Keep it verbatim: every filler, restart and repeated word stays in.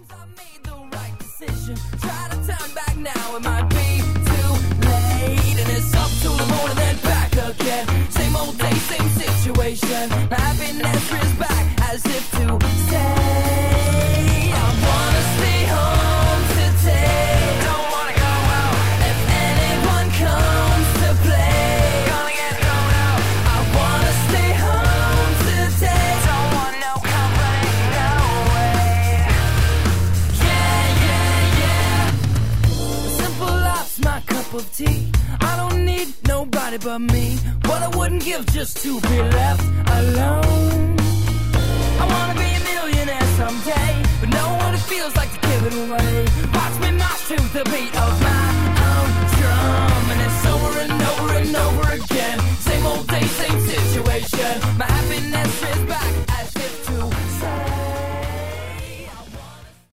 I made the right decision. Try to turn back now, it might be too late. And it's up till the morning, then back again. Same old day, same situation. Happiness is back as if to say, I wanna stay home today. Don't wanna go out. If anyone comes to play, gonna get thrown out. I wanna stay home today. Don't want no company, no way. Yeah, yeah, yeah. Simple life's my cup of tea. I don't need nobody but me. What I wouldn't give just to be left alone. I wanna be a millionaire someday, but know what it feels like to give it away. Watch me march to the beat